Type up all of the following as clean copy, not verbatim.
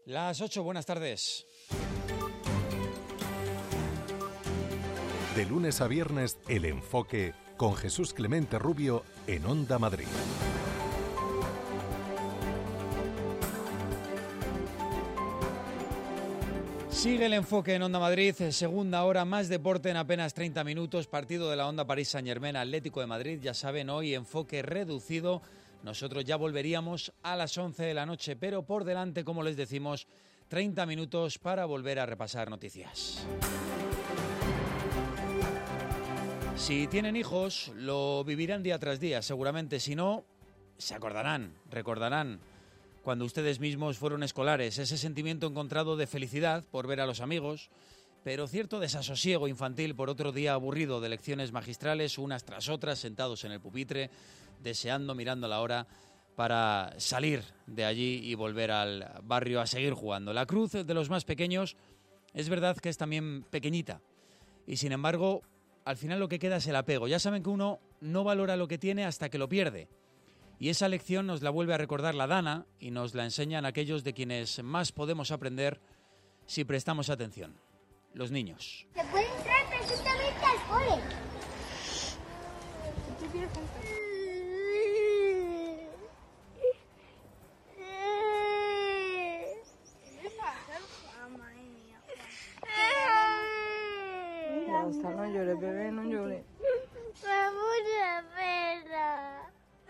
Las 8, buenas tardes. De lunes a viernes, El Enfoque, con Jesús Clemente Rubio en Onda Madrid. Sigue El Enfoque en Onda Madrid, segunda hora, más deporte en apenas 30 minutos, partido de la Onda París Saint-Germain, Atlético de Madrid, ya saben, hoy enfoque reducido. Nosotros ya volveríamos a las 11 de la noche, pero por delante, como les decimos, 30 minutos para volver a repasar noticias. Si tienen hijos, lo vivirán día tras día, seguramente. Si no, se acordarán, recordarán cuando ustedes mismos fueron escolares, ese sentimiento encontrado de felicidad por ver a los amigos, pero cierto desasosiego infantil por otro día aburrido de lecciones magistrales, unas tras otras, sentados en el pupitre, deseando, mirando la hora para salir de allí y volver al barrio a seguir jugando. La cruz de los más pequeños es verdad que es también pequeñita y sin embargo al final lo que queda es el apego. Ya saben que uno no valora lo que tiene hasta que lo pierde. Y esa lección nos la vuelve a recordar la Dana y nos la enseñan aquellos de quienes más podemos aprender si prestamos atención. Los niños. Se puede entrar perfectamente al cole. Hasta no llores, bebé, no llores. Me da mucha pena.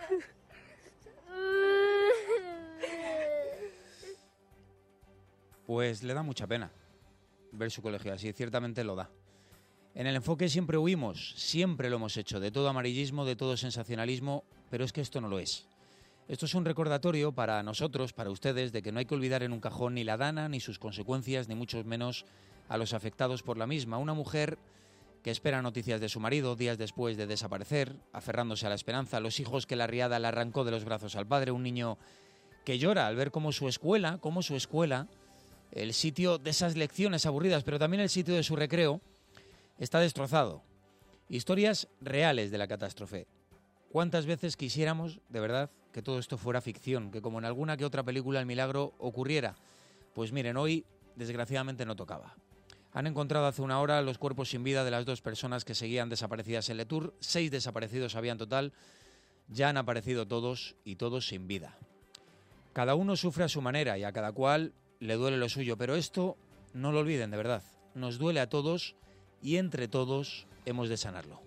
Pues le da mucha pena ver su colegio así, ciertamente lo da. En El Enfoque siempre huimos, siempre lo hemos hecho, de todo amarillismo, de todo sensacionalismo, pero es que esto no lo es. Esto es un recordatorio para nosotros, para ustedes, de que no hay que olvidar en un cajón ni la Dana, ni sus consecuencias, ni mucho menos a los afectados por la misma. Una mujer que espera noticias de su marido días después de desaparecer, aferrándose a la esperanza, los hijos que la riada le arrancó de los brazos al padre, un niño que llora al ver cómo su escuela, el sitio de esas lecciones aburridas, pero también el sitio de su recreo, está destrozado. Historias reales de la catástrofe. ¿Cuántas veces quisiéramos, de verdad, que todo esto fuera ficción, que como en alguna que otra película el milagro ocurriera? Pues miren, hoy desgraciadamente no tocaba. Han encontrado hace una hora los cuerpos sin vida de las 2 personas que seguían desaparecidas en Letour. 6 desaparecidos había en total. Ya han aparecido todos y todos sin vida. Cada uno sufre a su manera y a cada cual le duele lo suyo, pero esto no lo olviden, de verdad. Nos duele a todos y entre todos hemos de sanarlo.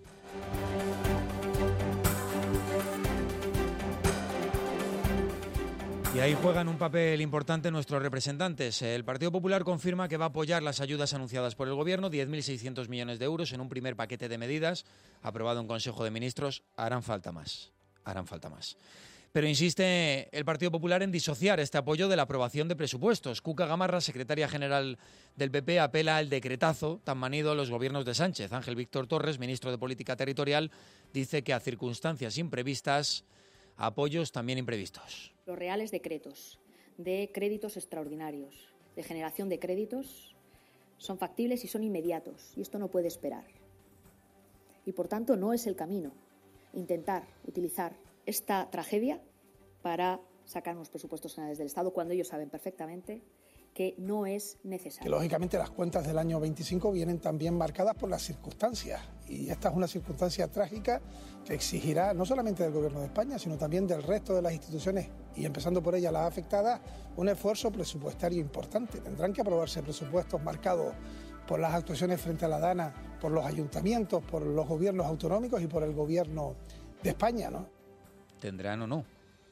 Y ahí juegan un papel importante nuestros representantes. El Partido Popular confirma que va a apoyar las ayudas anunciadas por el Gobierno, 10.600 millones de euros en un primer paquete de medidas aprobado en Consejo de Ministros. Harán falta más. Pero insiste el Partido Popular en disociar este apoyo de la aprobación de presupuestos. Cuca Gamarra, secretaria general del PP, apela al decretazo tan manido a los gobiernos de Sánchez. Ángel Víctor Torres, ministro de Política Territorial, dice que a circunstancias imprevistas, apoyos también imprevistos. Los reales decretos de créditos extraordinarios, de generación de créditos, son factibles y son inmediatos. Y esto no puede esperar. Y por tanto no es el camino intentar utilizar esta tragedia para sacar unos presupuestos generales del Estado cuando ellos saben perfectamente que no es necesario. Que lógicamente las cuentas del año 25 vienen también marcadas por las circunstancias y esta es una circunstancia trágica que exigirá no solamente del Gobierno de España sino también del resto de las instituciones y empezando por ellas las afectadas un esfuerzo presupuestario importante. Tendrán que aprobarse presupuestos marcados por las actuaciones frente a la Dana, por los ayuntamientos, por los gobiernos autonómicos y por el Gobierno de España, ¿no? ¿Tendrán o no?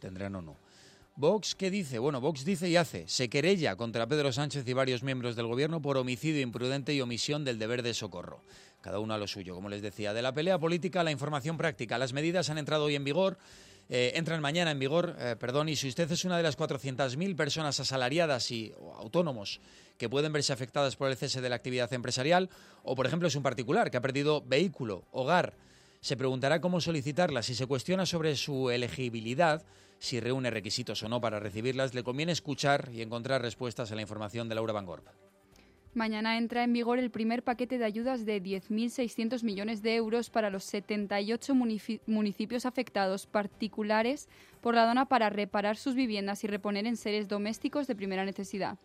¿Vox qué dice? Bueno, Vox dice y hace. Se querella contra Pedro Sánchez y varios miembros del Gobierno por homicidio imprudente y omisión del deber de socorro. Cada uno a lo suyo, como les decía. De la pelea política a la información práctica. Las medidas han entrado hoy en vigor, entran mañana en vigor, y si usted es una de las 400.000 personas asalariadas o autónomos que pueden verse afectadas por el cese de la actividad empresarial, o por ejemplo es un particular que ha perdido vehículo, hogar, se preguntará cómo solicitarlas. Si se cuestiona sobre su elegibilidad, si reúne requisitos o no para recibirlas, le conviene escuchar y encontrar respuestas a la información de Laura Van Gorp. Mañana entra en vigor el primer paquete de ayudas de 10.600 millones de euros para los 78 municipios afectados particulares por la Dana para reparar sus viviendas y reponer enseres domésticos de primera necesidad.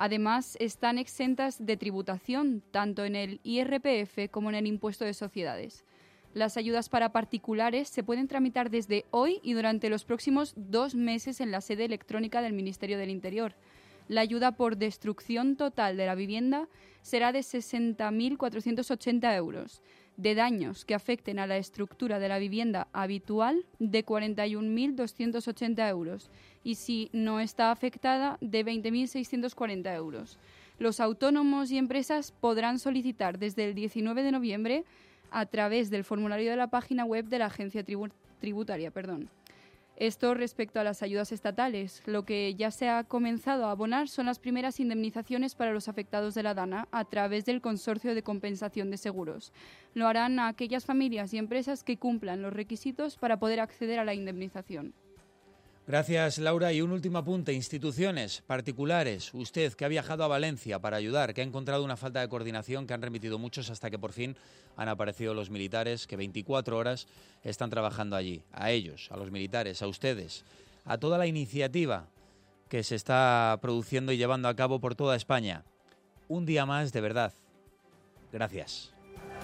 Además, están exentas de tributación, tanto en el IRPF como en el impuesto de sociedades. Las ayudas para particulares se pueden tramitar desde hoy y durante los próximos 2 meses en la sede electrónica del Ministerio del Interior. La ayuda por destrucción total de la vivienda será de 60.480 euros, de daños que afecten a la estructura de la vivienda habitual de 41.280 euros y si no está afectada de 20.640 euros. Los autónomos y empresas podrán solicitar desde el 19 de noviembre a través del formulario de la página web de la Agencia Tributaria. Esto respecto a las ayudas estatales. Lo que ya se ha comenzado a abonar son las primeras indemnizaciones para los afectados de la DANA a través del Consorcio de Compensación de Seguros. Lo harán a aquellas familias y empresas que cumplan los requisitos para poder acceder a la indemnización. Gracias, Laura. Y un último apunte. Instituciones particulares. Usted que ha viajado a Valencia para ayudar, que ha encontrado una falta de coordinación, que han remitido muchos hasta que por fin han aparecido los militares, que 24 horas están trabajando allí. A ellos, a los militares, a ustedes, a toda la iniciativa que se está produciendo y llevando a cabo por toda España. Un día más, de verdad. Gracias.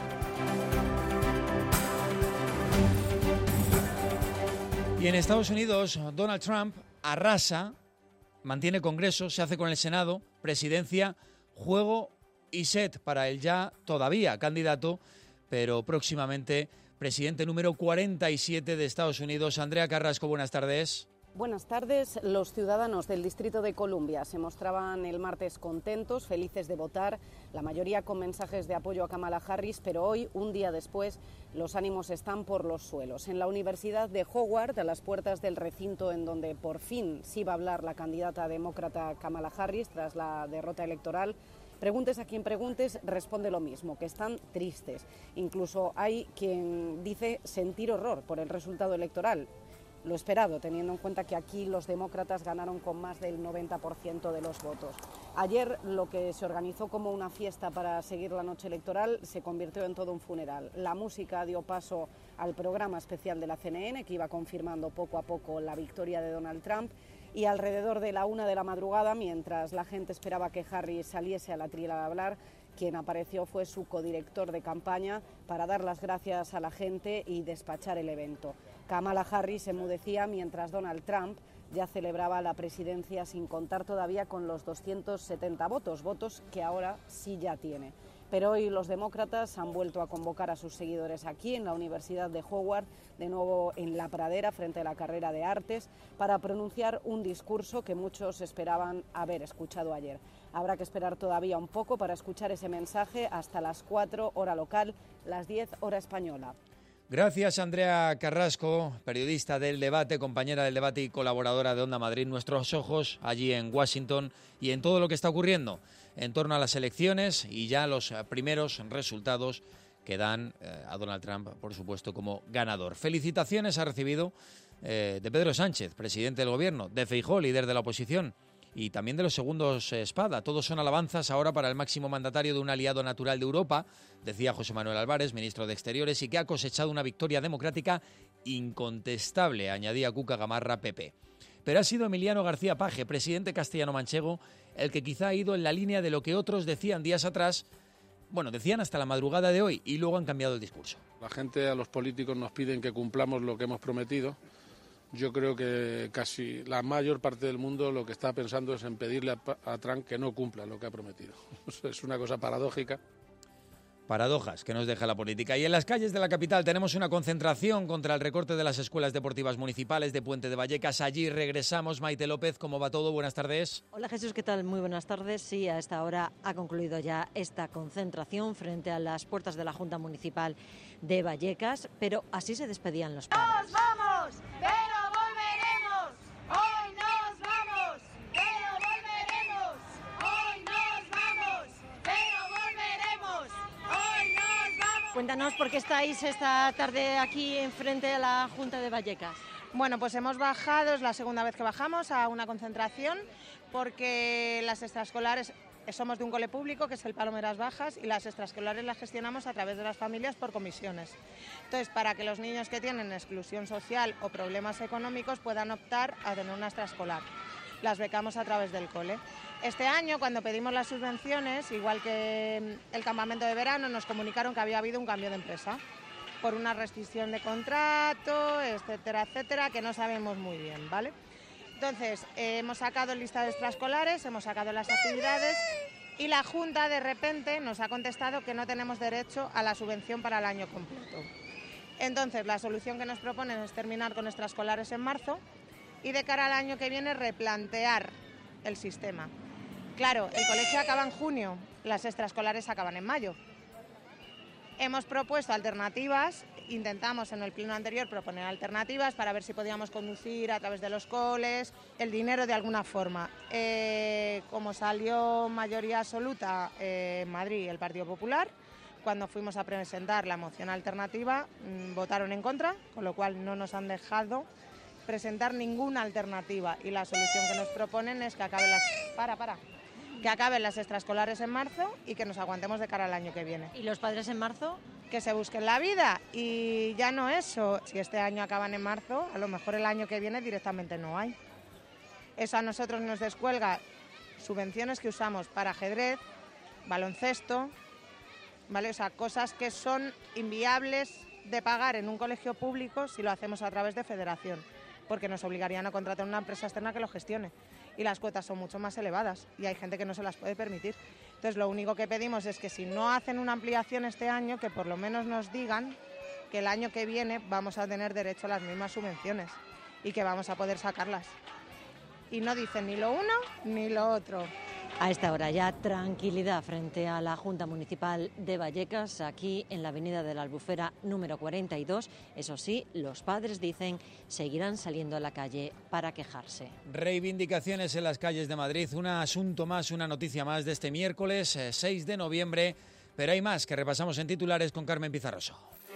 Y en Estados Unidos, Donald Trump arrasa, mantiene Congreso, se hace con el Senado, presidencia, juego y set para el ya todavía candidato, pero próximamente presidente número 47 de Estados Unidos. Andrea Carrasco, buenas tardes. Buenas tardes. Los ciudadanos del Distrito de Columbia se mostraban el martes contentos, felices de votar, la mayoría con mensajes de apoyo a Kamala Harris, pero hoy, un día después, los ánimos están por los suelos. En la Universidad de Howard, a las puertas del recinto en donde por fin sí va a hablar la candidata demócrata Kamala Harris tras la derrota electoral, preguntes a quien preguntes, responde lo mismo, que están tristes. Incluso hay quien dice sentir horror por el resultado electoral. Lo esperado, teniendo en cuenta que aquí los demócratas ganaron con más del 90% de los votos. Ayer lo que se organizó como una fiesta para seguir la noche electoral se convirtió en todo un funeral. La música dio paso al programa especial de la CNN, que iba confirmando poco a poco la victoria de Donald Trump, y alrededor de la 1 de la madrugada, mientras la gente esperaba que Harris saliese a la tribuna a hablar, quien apareció fue su codirector de campaña para dar las gracias a la gente y despachar el evento. Kamala Harris se enmudecía mientras Donald Trump ya celebraba la presidencia sin contar todavía con los 270 votos que ahora sí ya tiene. Pero hoy los demócratas han vuelto a convocar a sus seguidores aquí en la Universidad de Howard, de nuevo en la pradera frente a la carrera de Artes, para pronunciar un discurso que muchos esperaban haber escuchado ayer. Habrá que esperar todavía un poco para escuchar ese mensaje hasta las 4 hora local, las 10 hora española. Gracias, Andrea Carrasco, periodista del Debate, compañera del Debate y colaboradora de Onda Madrid. Nuestros ojos allí en Washington y en todo lo que está ocurriendo en torno a las elecciones y ya los primeros resultados que dan a Donald Trump, por supuesto, como ganador. Felicitaciones ha recibido de Pedro Sánchez, presidente del Gobierno, de Feijóo, líder de la oposición, y también de los segundos espada. Todos son alabanzas ahora para el máximo mandatario de un aliado natural de Europa, decía José Manuel Álvarez, ministro de Exteriores, y que ha cosechado una victoria democrática incontestable, añadía Cuca Gamarra, PP. Pero ha sido Emiliano García Paje, presidente castellano-manchego, el que quizá ha ido en la línea de lo que otros decían días atrás, bueno, decían hasta la madrugada de hoy, y luego han cambiado el discurso. La gente, a los políticos, nos piden que cumplamos lo que hemos prometido. Yo creo que casi la mayor parte del mundo lo que está pensando es en pedirle a Trump que no cumpla lo que ha prometido. Es una cosa paradójica. Paradojas que nos deja la política. Y en las calles de la capital tenemos una concentración contra el recorte de las escuelas deportivas municipales de Puente de Vallecas. Allí regresamos. Maite López, ¿cómo va todo? Buenas tardes. Hola Jesús, ¿qué tal? Muy buenas tardes. Sí, a esta hora ha concluido ya esta concentración frente a las puertas de la Junta Municipal de Vallecas, pero así se despedían los padres. ¡Nos vamos! ¡Pero volveremos! ¡Hoy nos vamos! ¡Pero volveremos! ¡Hoy nos vamos! ¡Pero volveremos! ¡Hoy nos vamos! Cuéntanos por qué estáis esta tarde aquí enfrente de la Junta de Vallecas. Bueno, pues hemos bajado, es la segunda vez que bajamos a una concentración, porque las extraescolares somos de un cole público que es el Palomeras Bajas y las extraescolares las gestionamos a través de las familias por comisiones. Entonces, para que los niños que tienen exclusión social o problemas económicos puedan optar a tener una extraescolar. Las becamos a través del cole. Este año, cuando pedimos las subvenciones, igual que el campamento de verano, nos comunicaron que había habido un cambio de empresa por una restricción de contrato, etcétera, etcétera, que no sabemos muy bien, ¿vale? Entonces, hemos sacado el listado de extraescolares, hemos sacado las actividades y la Junta de repente nos ha contestado que no tenemos derecho a la subvención para el año completo. Entonces, la solución que nos proponen es terminar con extraescolares en marzo y de cara al año que viene replantear el sistema. Claro, el colegio acaba en junio, las extraescolares acaban en mayo. Hemos propuesto alternativas, intentamos en el pleno anterior proponer alternativas para ver si podíamos conducir a través de los coles el dinero de alguna forma. Como salió mayoría absoluta en Madrid el Partido Popular, cuando fuimos a presentar la moción alternativa votaron en contra, con lo cual no nos han dejado presentar ninguna alternativa y la solución que nos proponen es que acaben las extraescolares en marzo y que nos aguantemos de cara al año que viene. ¿Y los padres en marzo? Que se busquen la vida y ya no eso. Si este año acaban en marzo, a lo mejor el año que viene directamente no hay. Eso a nosotros nos descuelga subvenciones que usamos para ajedrez, baloncesto, ¿vale? O sea, cosas que son inviables de pagar en un colegio público si lo hacemos a través de federación, porque nos obligarían a contratar una empresa externa que lo gestione. Y las cuotas son mucho más elevadas y hay gente que no se las puede permitir. Entonces, lo único que pedimos es que si no hacen una ampliación este año, que por lo menos nos digan que el año que viene vamos a tener derecho a las mismas subvenciones y que vamos a poder sacarlas. Y no dicen ni lo uno ni lo otro. A esta hora ya tranquilidad frente a la Junta Municipal de Vallecas, aquí en la avenida de la Albufera número 42. Eso sí, los padres dicen seguirán saliendo a la calle para quejarse. Reivindicaciones en las calles de Madrid, un asunto más, una noticia más de este miércoles 6 de noviembre, pero hay más que repasamos en titulares con Carmen Pizarroso.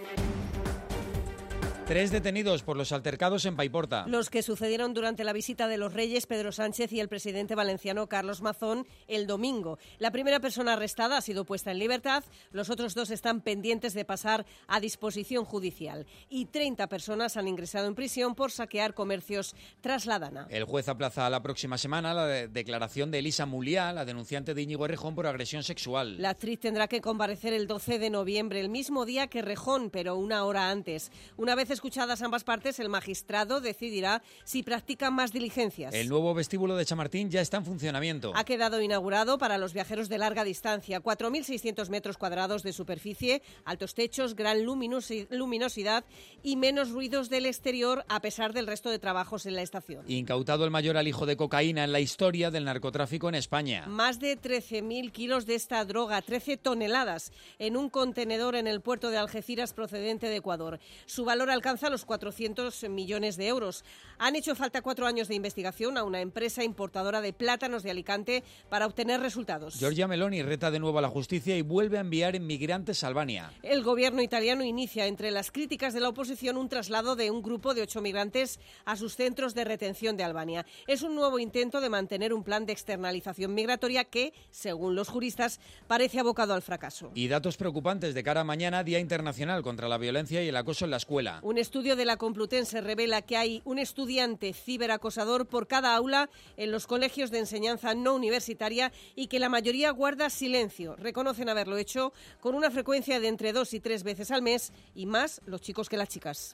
3 detenidos por los altercados en Paiporta. Los que sucedieron durante la visita de los Reyes Pedro Sánchez y el presidente valenciano Carlos Mazón el domingo. La primera persona arrestada ha sido puesta en libertad, los otros 2 están pendientes de pasar a disposición judicial y 30 personas han ingresado en prisión por saquear comercios tras la Dana. El juez aplaza la próxima semana la declaración de Elisa Muliá, la denunciante de Íñigo Errejón por agresión sexual. La actriz tendrá que comparecer el 12 de noviembre, el mismo día que Errejón, pero una hora antes. Una vez escuchadas ambas partes, el magistrado decidirá si practican más diligencias. El nuevo vestíbulo de Chamartín ya está en funcionamiento. Ha quedado inaugurado para los viajeros de larga distancia. 4.600 metros cuadrados de superficie, altos techos, gran luminosidad y menos ruidos del exterior a pesar del resto de trabajos en la estación. Incautado el mayor alijo de cocaína en la historia del narcotráfico en España. Más de 13.000 kilos de esta droga, 13 toneladas, en un contenedor en el puerto de Algeciras procedente de Ecuador. Su valor alcanza los 400 millones de euros. Han hecho falta 4 años de investigación a una empresa importadora de plátanos de Alicante para obtener resultados. Giorgia Meloni reta de nuevo a la justicia y vuelve a enviar inmigrantes a Albania. El gobierno italiano inicia, entre las críticas de la oposición, un traslado de un grupo de 8 migrantes a sus centros de retención de Albania. Es un nuevo intento de mantener un plan de externalización migratoria que, según los juristas, parece abocado al fracaso. Y datos preocupantes de cara a mañana, Día Internacional contra la Violencia y el Acoso en la Escuela. Un estudio de la Complutense revela que hay un estudiante ciberacosador por cada aula en los colegios de enseñanza no universitaria y que la mayoría guarda silencio. Reconocen haberlo hecho con una frecuencia de entre 2 y 3 veces al mes y más los chicos que las chicas.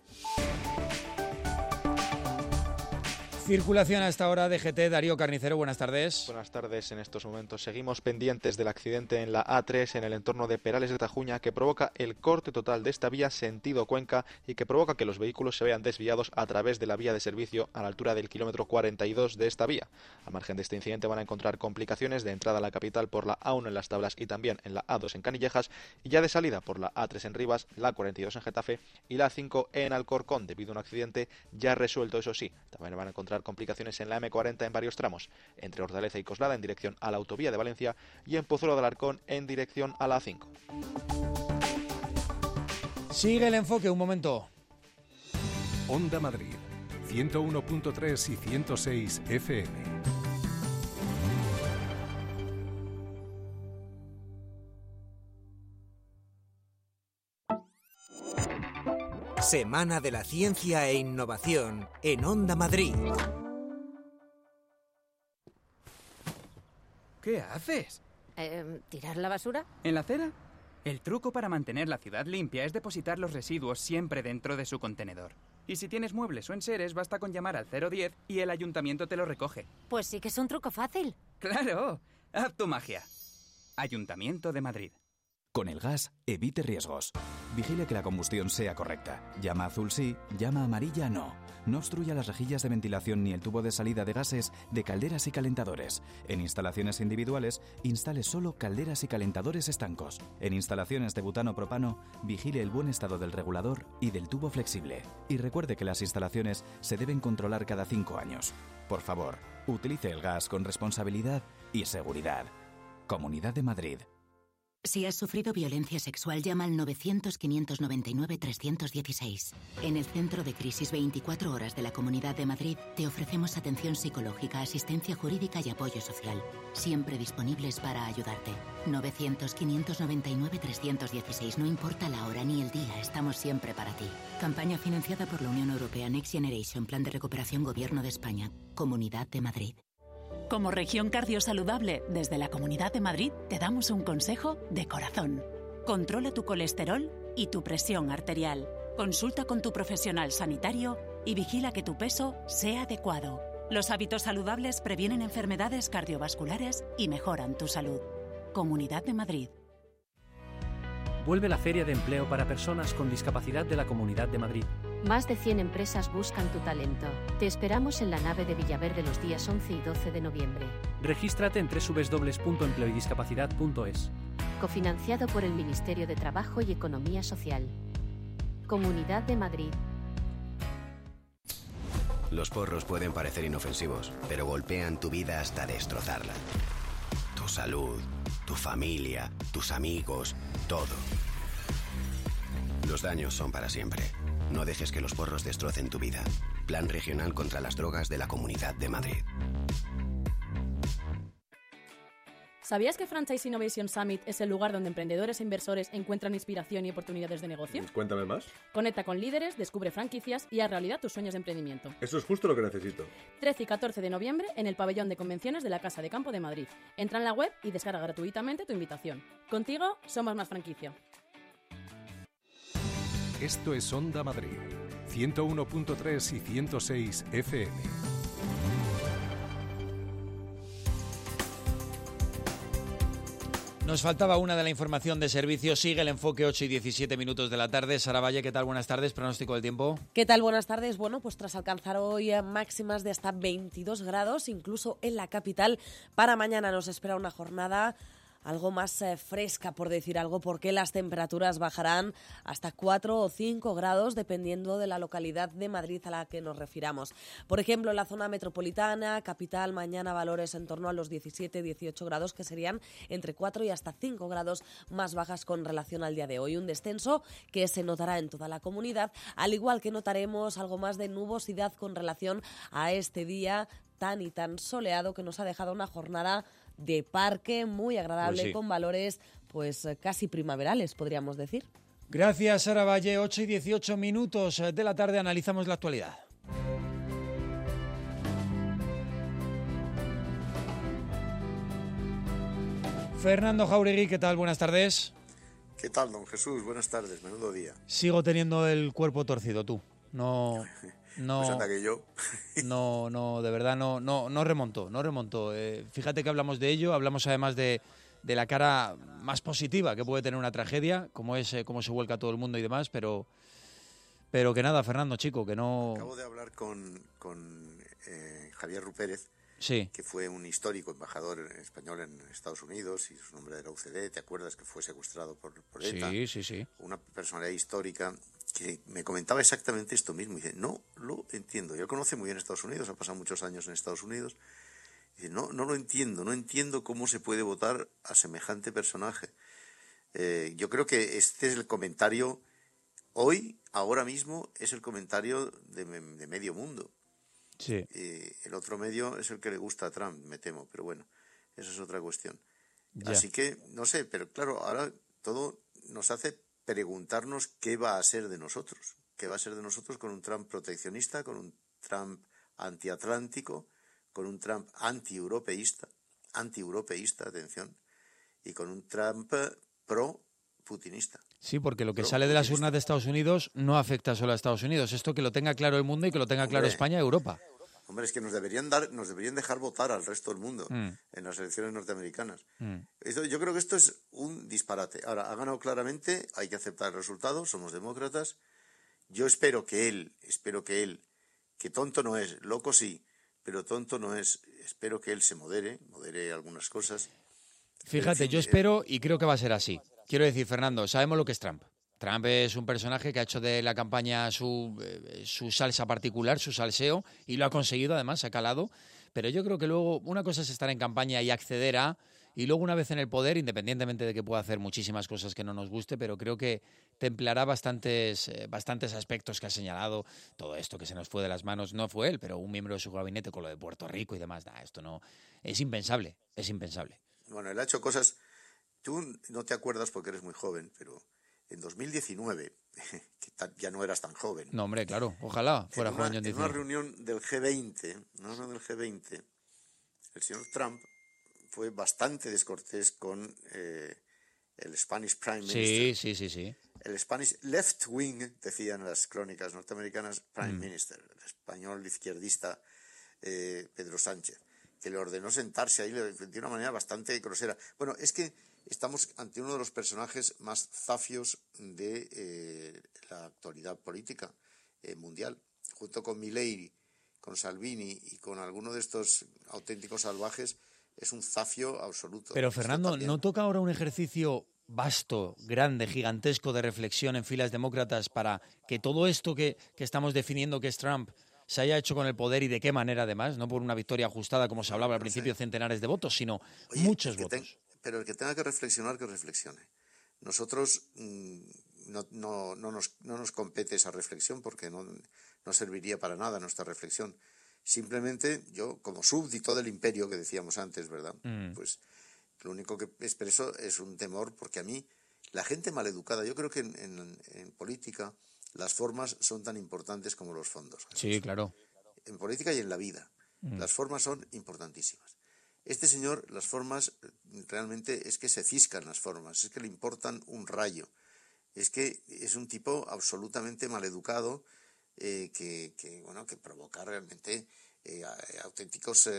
Circulación a esta hora de GT. Darío Carnicero, buenas tardes. Buenas tardes. En estos momentos seguimos pendientes del accidente en la A3 en el entorno de Perales de Tajuña que provoca el corte total de esta vía sentido Cuenca y que provoca que los vehículos se vean desviados a través de la vía de servicio a la altura del kilómetro 42 de esta vía. Al margen de este incidente van a encontrar complicaciones de entrada a la capital por la A1 en Las Tablas y también en la A2 en Canillejas y ya de salida por la A3 en Rivas, la 42 en Getafe y la 5 en Alcorcón debido a un accidente ya resuelto, eso sí. También van a encontrar complicaciones en la M40 en varios tramos, entre Hortaleza y Coslada en dirección a la autovía de Valencia y en Pozuelo de Alarcón en dirección a la A5. Sigue el enfoque, un momento. Onda Madrid, 101.3 y 106 FM. Semana de la Ciencia e Innovación en Onda Madrid. ¿Qué haces? ¿Tirar la basura? ¿En la acera? El truco para mantener la ciudad limpia es depositar los residuos siempre dentro de su contenedor. Y si tienes muebles o enseres, basta con llamar al 010 y el ayuntamiento te lo recoge. Pues sí que es un truco fácil. ¡Claro! ¡Haz tu magia! Ayuntamiento de Madrid. Con el gas, evite riesgos. Vigile que la combustión sea correcta. Llama azul sí, llama amarilla no. No obstruya las rejillas de ventilación ni el tubo de salida de gases de calderas y calentadores. En instalaciones individuales, instale solo calderas y calentadores estancos. En instalaciones de butano-propano, vigile el buen estado del regulador y del tubo flexible. Y recuerde que las instalaciones se deben controlar cada 5 años. Por favor, utilice el gas con responsabilidad y seguridad. Comunidad de Madrid. Si has sufrido violencia sexual, llama al 900-599-316. En el Centro de Crisis 24 Horas de la Comunidad de Madrid te ofrecemos atención psicológica, asistencia jurídica y apoyo social. Siempre disponibles para ayudarte. 900-599-316. No importa la hora ni el día, estamos siempre para ti. Campaña financiada por la Unión Europea Next Generation, Plan de Recuperación Gobierno de España. Comunidad de Madrid. Como región cardiosaludable, desde la Comunidad de Madrid te damos un consejo de corazón. Controla tu colesterol y tu presión arterial. Consulta con tu profesional sanitario y vigila que tu peso sea adecuado. Los hábitos saludables previenen enfermedades cardiovasculares y mejoran tu salud. Comunidad de Madrid. Vuelve la Feria de Empleo para Personas con Discapacidad de la Comunidad de Madrid. Más de 100 empresas buscan tu talento. Te esperamos en la nave de Villaverde los días 11 y 12 de noviembre. Regístrate en www.empleoydiscapacidad.es. Cofinanciado por el Ministerio de Trabajo y Economía Social. Comunidad de Madrid. Los porros pueden parecer inofensivos, pero golpean tu vida hasta destrozarla. Tu salud, tu familia, tus amigos, todo. Los daños son para siempre. No dejes que los porros destrocen tu vida. Plan Regional contra las Drogas de la Comunidad de Madrid. ¿Sabías que Franchise Innovation Summit es el lugar donde emprendedores e inversores encuentran inspiración y oportunidades de negocio? Cuéntame más. Conecta con líderes, descubre franquicias y haz realidad tus sueños de emprendimiento. Eso es justo lo que necesito. 13 y 14 de noviembre en el pabellón de convenciones de la Casa de Campo de Madrid. Entra en la web y descarga gratuitamente tu invitación. Contigo somos más franquicia. Esto es Onda Madrid, 101.3 y 106 FM. Nos faltaba una de la información de servicio. Sigue el enfoque 8 y 17 minutos de la tarde. Sara Valle, ¿qué tal? Buenas tardes. Pronóstico del tiempo. ¿Qué tal? Buenas tardes. Bueno, pues tras alcanzar hoy máximas de hasta 22 grados, incluso en la capital, para mañana nos espera una jornada algo más fresca, por decir algo, porque las temperaturas bajarán hasta 4 o 5 grados, dependiendo de la localidad de Madrid a la que nos refiramos. Por ejemplo, en la zona metropolitana, capital, mañana valores en torno a los 17-18 grados, que serían entre 4 y hasta 5 grados más bajas con relación al día de hoy. Un descenso que se notará en toda la comunidad, al igual que notaremos algo más de nubosidad con relación a este día tan y tan soleado que nos ha dejado una jornada de parque muy agradable, pues sí, con valores pues casi primaverales, podríamos decir. Gracias, Sara Valle. 8 y 18 minutos de la tarde, analizamos la actualidad. Fernando Jauregui, ¿qué tal? Buenas tardes. ¿Qué tal, don Jesús? Buenas tardes, menudo día. Sigo teniendo el cuerpo torcido, tú. No... Pues anda que yo. No, de verdad no remonto. Fíjate que hablamos de ello, hablamos además de la cara más positiva que puede tener una tragedia, como es cómo se vuelca todo el mundo y demás, pero que nada, Fernando, chico, que no... Acabo de hablar con Javier Rupérez, sí, que fue un histórico embajador español en Estados Unidos y su nombre de la UCD, ¿te acuerdas que fue secuestrado por ETA? Sí. Una personalidad histórica que me comentaba exactamente esto mismo. Dice, no lo entiendo. Yo conoce muy bien Estados Unidos, ha pasado muchos años en Estados Unidos. Dice, no lo entiendo, no entiendo cómo se puede votar a semejante personaje. Yo creo que este es el comentario, hoy, ahora mismo, es el comentario de medio mundo. Sí. El otro medio es el que le gusta a Trump, me temo, pero bueno, eso es otra cuestión. Ya. Así que, no sé, pero claro, ahora todo nos hace preguntarnos qué va a ser de nosotros. ¿Qué va a ser de nosotros con un Trump proteccionista, con un Trump antiatlántico, con un Trump antieuropeísta? anti-europeísta, atención, y con un Trump pro-putinista. Sí, porque lo que sale de las urnas de Estados Unidos no afecta solo a Estados Unidos. Esto que lo tenga claro el mundo y que lo tenga claro España y Europa. Hombre, es que nos deberían dejar votar al resto del mundo en las elecciones norteamericanas. Yo creo que esto es un disparate. Ahora, ha ganado claramente, hay que aceptar el resultado, somos demócratas. Yo espero que él, que tonto no es, loco sí, pero tonto no es, espero que él se modere algunas cosas. Fíjate, yo espero y creo que va a ser así. Quiero decir, Fernando, sabemos lo que es Trump. Trump es un personaje que ha hecho de la campaña su salsa particular, su salseo, y lo ha conseguido, además, ha calado. Pero yo creo que luego una cosa es estar en campaña y acceder a, y luego una vez en el poder, independientemente de que pueda hacer muchísimas cosas que no nos guste, pero creo que templará bastantes aspectos que ha señalado. Todo esto que se nos fue de las manos, no fue él, pero un miembro de su gabinete con lo de Puerto Rico y demás. Esto no es impensable, es impensable. Bueno, él ha hecho cosas, tú no te acuerdas porque eres muy joven, pero en 2019, que ya no eras tan joven. No, hombre, claro, ojalá fuera joven yo en 19. En una reunión del G20, el señor Trump fue bastante descortés con el Spanish Prime Minister. Sí. El Spanish Left Wing, decían las crónicas norteamericanas, Prime Minister, el español izquierdista Pedro Sánchez, que le ordenó sentarse ahí de una manera bastante grosera. Bueno, es que estamos ante uno de los personajes más zafios de la actualidad política mundial, junto con Milei, con Salvini y con alguno de estos auténticos salvajes. Es un zafio absoluto. Pero Fernando, ¿no toca ahora un ejercicio vasto, grande, gigantesco de reflexión en filas demócratas para que todo esto que estamos definiendo que es Trump se haya hecho con el poder y de qué manera además? No por una victoria ajustada, como se hablaba al principio, centenares de votos, sino muchos votos. Pero el que tenga que reflexionar, que reflexione. Nosotros no nos compete esa reflexión porque no serviría para nada nuestra reflexión. Simplemente yo, como súbdito del imperio que decíamos antes, ¿verdad? Pues lo único que expreso es un temor, porque a mí, la gente maleducada, yo creo que en política las formas son tan importantes como los fondos. Jesús. Sí, claro. En política y en la vida. Las formas son importantísimas. Este señor, las formas, realmente es que se ciscan las formas, es que le importan un rayo. Es que es un tipo absolutamente maleducado, que provoca realmente auténticos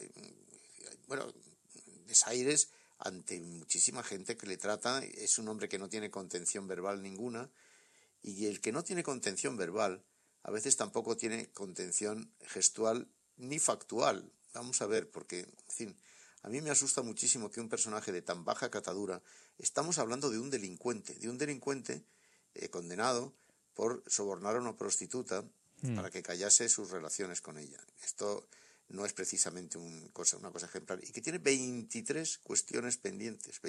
desaires ante muchísima gente que le trata. Es un hombre que no tiene contención verbal ninguna, y el que no tiene contención verbal a veces tampoco tiene contención gestual ni factual. Vamos a ver, porque, en fin, a mí me asusta muchísimo que un personaje de tan baja catadura, estamos hablando de un delincuente condenado por sobornar a una prostituta para que callase sus relaciones con ella. Esto no es precisamente una cosa ejemplar, y que tiene 23 cuestiones pendientes.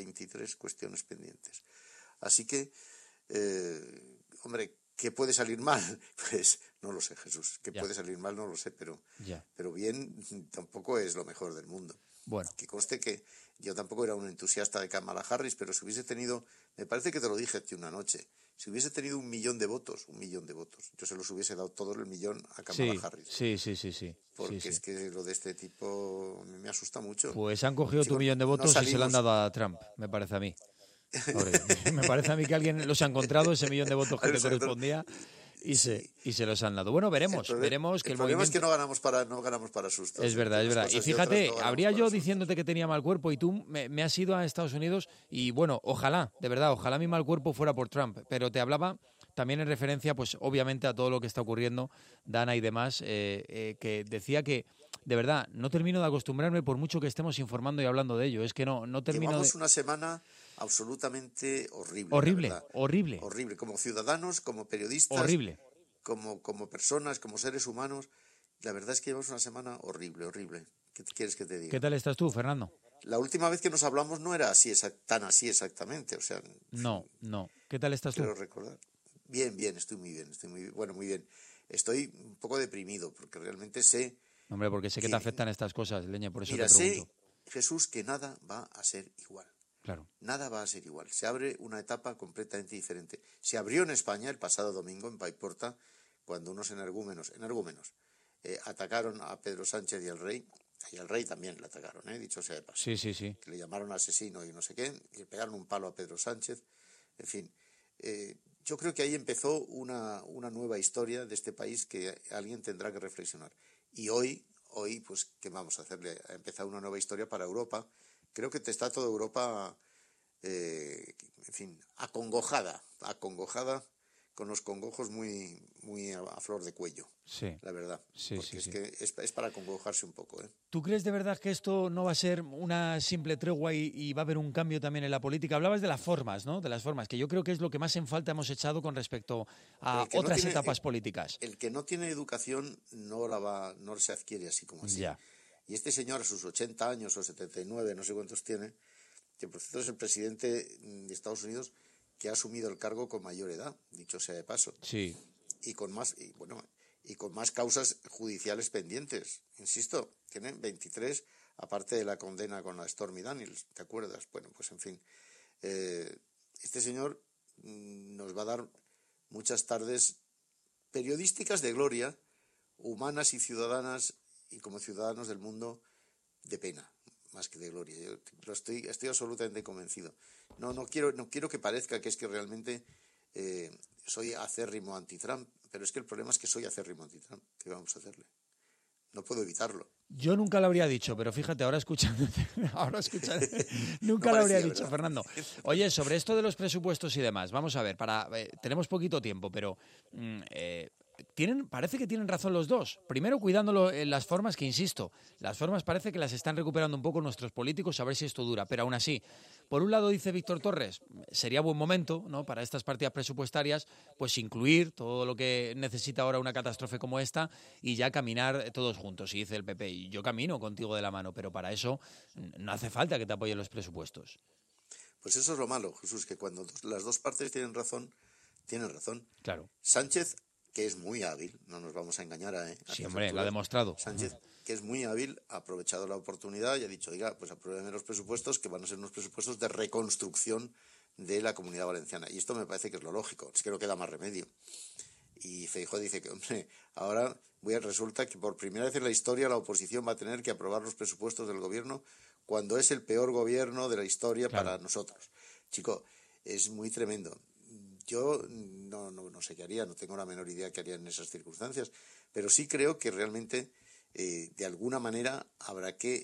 Así que, hombre, ¿qué puede salir mal? Pues no lo sé, Jesús. ¿Qué puede salir mal? No lo sé, pero bien tampoco es lo mejor del mundo. Bueno. Que conste que yo tampoco era un entusiasta de Kamala Harris, pero si hubiese tenido, me parece que te lo dije a ti una noche, si hubiese tenido 1 millón de votos, yo se los hubiese dado todo el millón a Kamala Harris. Sí. Porque es que lo de este tipo me asusta mucho. Pues han cogido tu 1 millón de votos y se lo han dado a Trump, me parece a mí. Me parece a mí que alguien los ha encontrado, ese 1 millón de votos que te correspondía, y se los han dado. Bueno, veremos que el problema es que no ganamos para sustos. Es verdad. Y fíjate, habría yo diciéndote que tenía mal cuerpo y tú me has ido a Estados Unidos y bueno, ojalá, de verdad, ojalá mi mal cuerpo fuera por Trump, pero te hablaba también en referencia, pues obviamente a todo lo que está ocurriendo, Dana y demás, que decía que de verdad no termino de acostumbrarme por mucho que estemos informando y hablando de ello. Es que no termino. Llevamos una semana absolutamente horrible. Horrible, como ciudadanos, como periodistas, horrible. Como personas, como seres humanos. La verdad es que llevamos una semana horrible. ¿Qué quieres que te diga? ¿Qué tal estás tú, Fernando? La última vez que nos hablamos no era tan así exactamente, o sea. No. ¿Qué tal estás tú? Quiero recordar. Bien, estoy muy bien. Muy bien. Estoy un poco deprimido porque realmente sé. Hombre, porque sé que te afectan estas cosas, Leña, por eso te pregunto. Sé, Jesús, que nada va a ser igual. Claro. Nada va a ser igual. Se abre una etapa completamente diferente. Se abrió en España el pasado domingo, en Paiporta, cuando unos energúmenos atacaron a Pedro Sánchez y al rey, Y al rey también le atacaron, dicho sea de paso. Sí, sí, sí. Que le llamaron asesino y no sé qué, y le pegaron un palo a Pedro Sánchez. En fin, yo creo que ahí empezó una nueva historia de este país que alguien tendrá que reflexionar. Y hoy, pues, ¿qué vamos a hacerle? Ha empezado una nueva historia para Europa. Creo que está toda Europa, en fin, acongojada, con los congojos muy, muy a flor de cuello, sí, la verdad. Sí, porque sí, que es para acongojarse un poco. ¿Tú crees de verdad que esto no va a ser una simple tregua y va a haber un cambio también en la política? Hablabas de las formas, ¿no? De las formas, que yo creo que es lo que más en falta hemos echado con respecto a otras etapas políticas. El que no tiene educación no se adquiere así como así. Ya. Y este señor a sus 80 años o 79, no sé cuántos tiene, que por cierto es el presidente de Estados Unidos que ha asumido el cargo con mayor edad, dicho sea de paso. Sí. Y con más causas judiciales pendientes. Insisto, tienen 23, aparte de la condena con la Stormy Daniels, ¿te acuerdas? Bueno, pues en fin. Este señor nos va a dar muchas tardes periodísticas de gloria, humanas y ciudadanas, y como ciudadanos del mundo, de pena, más que de gloria. Yo estoy absolutamente convencido. No quiero que parezca que es que realmente soy acérrimo anti-Trump, pero es que el problema es que soy acérrimo anti-Trump. ¿Qué vamos a hacerle? No puedo evitarlo. Yo nunca lo habría dicho, pero fíjate, ahora escuchándote, nunca lo habría dicho, ¿verdad? Fernando. Oye, sobre esto de los presupuestos y demás, vamos a ver, tenemos poquito tiempo, pero parece que tienen razón los dos. Primero, cuidándolo en las formas, que insisto, las formas parece que las están recuperando un poco nuestros políticos, a ver si esto dura, pero aún así, por un lado dice Víctor Torres, sería buen momento, ¿no?, para estas partidas presupuestarias, pues incluir todo lo que necesita ahora una catástrofe como esta y ya caminar todos juntos. Y dice el PP, y yo camino contigo de la mano, pero para eso no hace falta que te apoyen los presupuestos. Pues eso es lo malo, Jesús, que cuando las dos partes tienen razón. Claro. Sánchez, que es muy hábil, no nos vamos a engañar sí, hombre, lo ha demostrado. Sánchez, que es muy hábil, ha aprovechado la oportunidad y ha dicho, oiga, pues aprueben los presupuestos, que van a ser unos presupuestos de reconstrucción de la Comunidad Valenciana. Y esto me parece que es lo lógico, es que no queda más remedio. Y Feijóo dice que, hombre, ahora resulta que por primera vez en la historia la oposición va a tener que aprobar los presupuestos del gobierno cuando es el peor gobierno de la historia para nosotros. Chico, es muy tremendo. Yo no sé qué haría, no tengo la menor idea qué haría en esas circunstancias, pero sí creo que realmente de alguna manera habrá que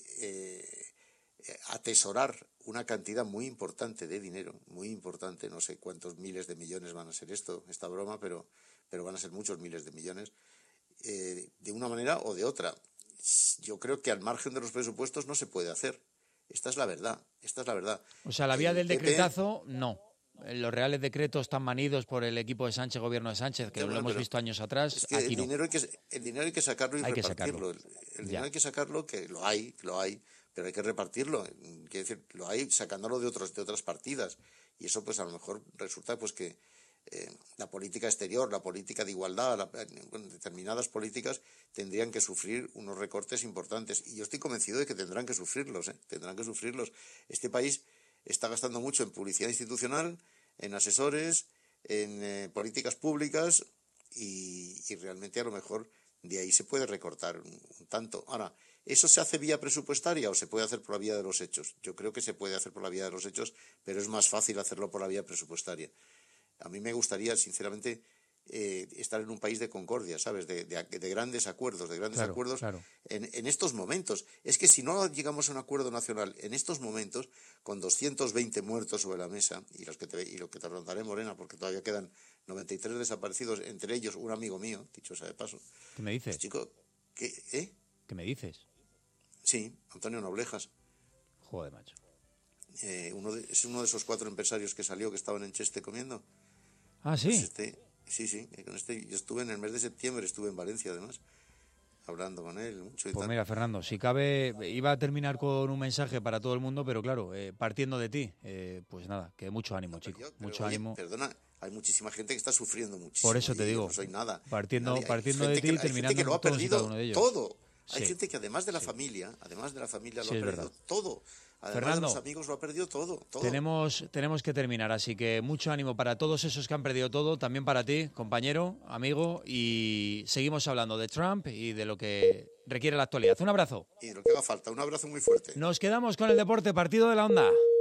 atesorar una cantidad muy importante de dinero, muy importante, no sé cuántos miles de millones van a ser esta broma, pero van a ser muchos miles de millones, de una manera o de otra. Yo creo que al margen de los presupuestos no se puede hacer. Esta es la verdad. O sea, la vía del decretazo, no. Los reales decretos tan manidos por el equipo de Sánchez, gobierno de Sánchez, que lo hemos visto años atrás, es que aquí el dinero hay que sacarlo y repartirlo. El dinero hay que sacarlo, que lo hay, pero hay que repartirlo. Quiere decir, lo hay sacándolo de otras partidas. Y eso, pues a lo mejor resulta pues que la política exterior, la política de igualdad, determinadas políticas tendrían que sufrir unos recortes importantes. Y yo estoy convencido de que tendrán que sufrirlos. Este país está gastando mucho en publicidad institucional, en asesores, en políticas públicas y realmente a lo mejor de ahí se puede recortar un tanto. Ahora, ¿eso se hace vía presupuestaria o se puede hacer por la vía de los hechos? Yo creo que se puede hacer por la vía de los hechos, pero es más fácil hacerlo por la vía presupuestaria. A mí me gustaría, sinceramente, estar en un país de concordia, ¿sabes? De grandes acuerdos, Claro. En estos momentos. Es que si no llegamos a un acuerdo nacional en estos momentos, con 220 muertos sobre la mesa, y lo que te rondaré, Morena, porque todavía quedan 93 desaparecidos, entre ellos un amigo mío, dicho sea de paso. ¿Qué me dices? Pues, chico, ¿qué me dices? Sí, Antonio Noblejas. Joder, macho. Es uno de esos 4 empresarios que salió, que estaban en Cheste comiendo. Ah, ¿sí? Pues Sí, yo estuve en el mes de septiembre, estuve en Valencia además, hablando con él mucho y pues tal. Mira, Fernando, si cabe, iba a terminar con un mensaje para todo el mundo, pero claro, partiendo de ti, pues nada, que mucho ánimo, chico, mucho ánimo. Perdona, hay muchísima gente que está sufriendo muchísimo. Por eso te digo, no soy nada. partiendo de ti y terminando gente que lo ha perdido uno de ellos. todo. Hay gente que además de la familia lo ha perdido todo. Además Fernando, de los amigos lo ha perdido todo. Tenemos que terminar, así que mucho ánimo para todos esos que han perdido todo, también para ti, compañero, amigo, y seguimos hablando de Trump y de lo que requiere la actualidad. Un abrazo. Y de lo que haga falta, un abrazo muy fuerte. Nos quedamos con el deporte, partido de la Onda.